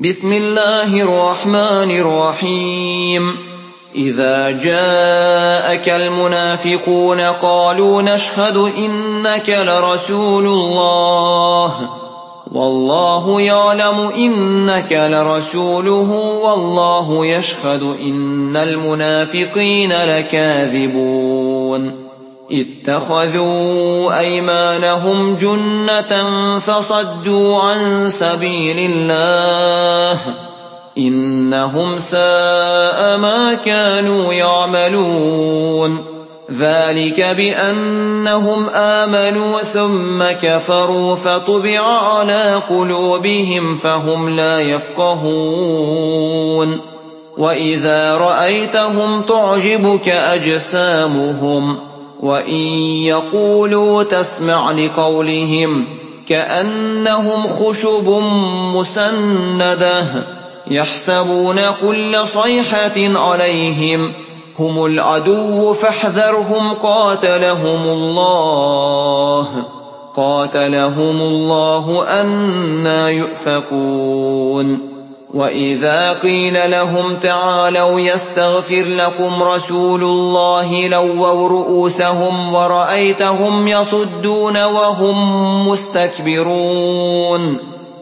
بسم الله الرحمن الرحيم إذا جاءك المنافقون قالوا نشهد إنك لرسول الله والله يعلم إنك لرسوله والله يشهد إن المنافقين لكاذبون اتخذوا أيمانهم جنة فصدوا عن سبيل الله إنهم ساء ما كانوا يعملون ذلك بأنهم آمنوا ثم كفروا فطبع على قلوبهم فهم لا يفقهون وإذا رأيتهم تعجبك أجسامهم وإن يقولوا تسمع لقولهم كأنهم خشب مسندة يحسبون كل صيحة عليهم هم العدو فاحذرهم قاتلهم الله أنى يؤفكون وإذا قيل لهم تعالوا يستغفر لكم رسول الله لووا رؤوسهم ورأيتهم يصدون وهم مستكبرون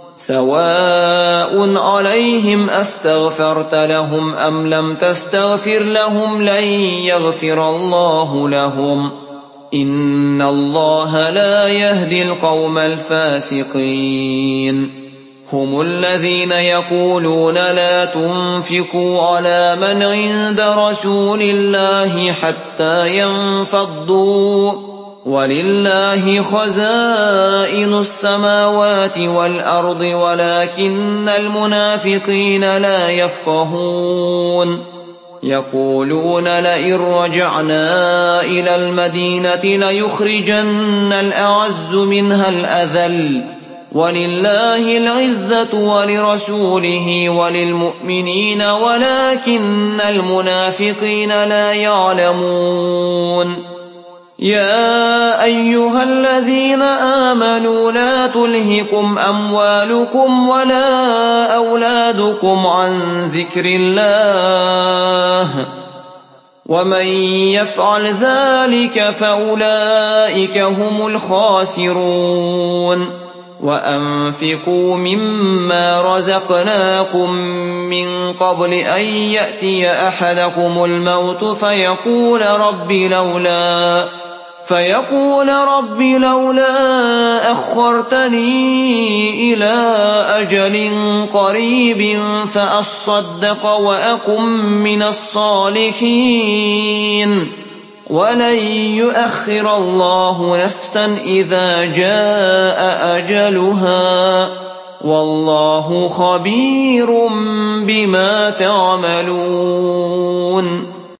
سواء عليهم أستغفرت لهم أم لم تستغفر لهم لن يغفر الله لهم إن الله لا يهدي القوم الفاسقين هم الذين يقولون لا تنفقوا على من عند رسول الله حتى ينفضوا ولله خزائن السماوات والأرض ولكن المنافقين لا يفقهون يقولون لئن رجعنا إلى المدينة ليخرجن الأعز منها الأذل ولله العزة ولرسوله وللمؤمنين ولكن المنافقين لا يعلمون يا أيها الذين آمنوا لا تلهكم أموالكم ولا أولادكم عن ذكر الله ومن يفعل ذلك فأولئك هم الخاسرون وأنفقوا مما رزقناكم من قبل أن يأتي أحدكم الموت فيقول رب لولا أخرتني إلى أجل قريب فأصدق وأكن من الصالحين ولن يؤخر الله نفسا إذا جاء أجلها والله خبير بما تعملون